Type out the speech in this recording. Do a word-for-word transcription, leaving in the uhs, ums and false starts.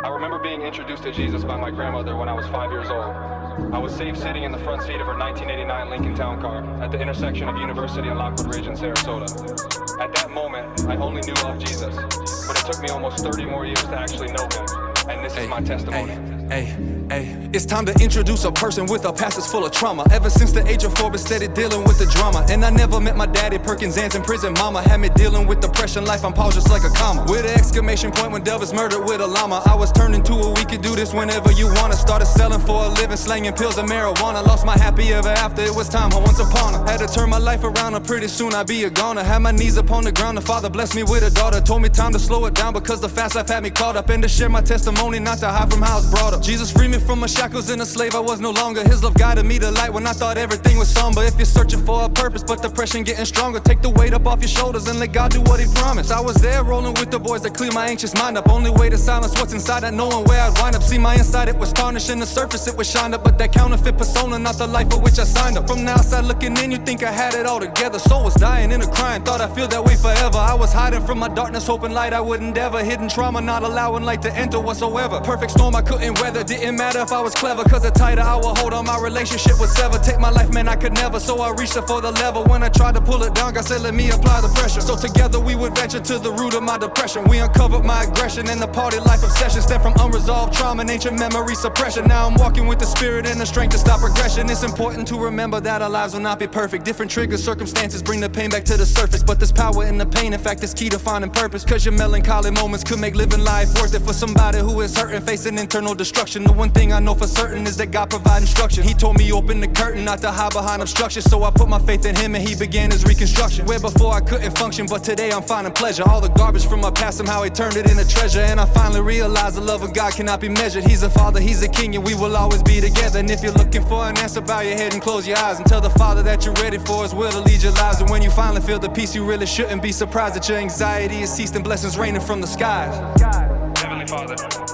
I remember being introduced to Jesus by my grandmother when I was five years old. I was safe sitting in the front seat of her nineteen eighty-nine Lincoln Town Car at the intersection of University and Lockwood Ridge in Sarasota. At that moment, I only knew of Jesus, but it took me almost thirty more years to actually know him, and this Ay, is my testimony. Hey, hey, it's time to introduce a person with a past that's full of trauma. Ever since the age of four, been steady dealing with the drama. And I never met my daddy, Perkins aunts in prison. Mama had me dealing with depression, life on pause just like a comma. With an exclamation point when Dev was murdered with a llama. I was turned into a we could do this whenever you wanna. Started selling for a living, slanging pills and marijuana. Lost my happy ever after, it was time I once upon her. Had to turn my life around and pretty soon I'd be a goner. Had my knees upon the ground, the father blessed me with a daughter. Told me time to slow it down because the fast life had me caught up. And to share my testimony, not to hide from how I was brought up. Jesus freed me from my shackles and a slave I was no longer. His love guided me to light when I thought everything was somber. If you're searching for a purpose but depression getting stronger, take the weight up off your shoulders and let God do what he promised. I was there rolling with the boys that clear my anxious mind up. Only way to silence what's inside, not knowing where I'd wind up. See my inside, it was tarnished, and the surface it was shined up. But that counterfeit persona, not the life for which I signed up. From the outside looking in, you think I had it all together. Soul was dying in a crying, thought I'd feel that way forever. I was hiding from my darkness, hoping light I would endeavor. Hidden trauma, not allowing light to enter whatsoever. Perfect storm I couldn't weather, didn't matter if I was clever, cause the tighter I would hold on, my relationship would sever. Take my life, man, I could never, so I reached up for the lever. When I tried to pull it down, God said let me apply the pressure. So together we would venture to the root of my depression. We uncovered my aggression and the party life obsession. Stem from unresolved trauma and ancient memory suppression. Now I'm walking with the spirit and the strength to stop regression. It's important to remember that our lives will not be perfect. Different triggers, circumstances bring the pain back to the surface. But there's power in the pain, in fact it's key to finding purpose. Cause your melancholy moments could make living life worth it. For somebody who is hurting, facing internal destruction, the one thing I know for certain is that God provides instruction. He told me open the curtain, not to hide behind obstruction. So I put my faith in him and he began his reconstruction. Where before I couldn't function, but today I'm finding pleasure. All the garbage from my past, somehow he turned it into treasure. And I finally realized the love of God cannot be measured. He's a father, he's a king, and we will always be together. And if you're looking for an answer, bow your head and close your eyes and tell the Father that you're ready for his will to lead your lives. And when you finally feel the peace, you really shouldn't be surprised that your anxiety is ceased and blessings raining from the skies. Heavenly Father,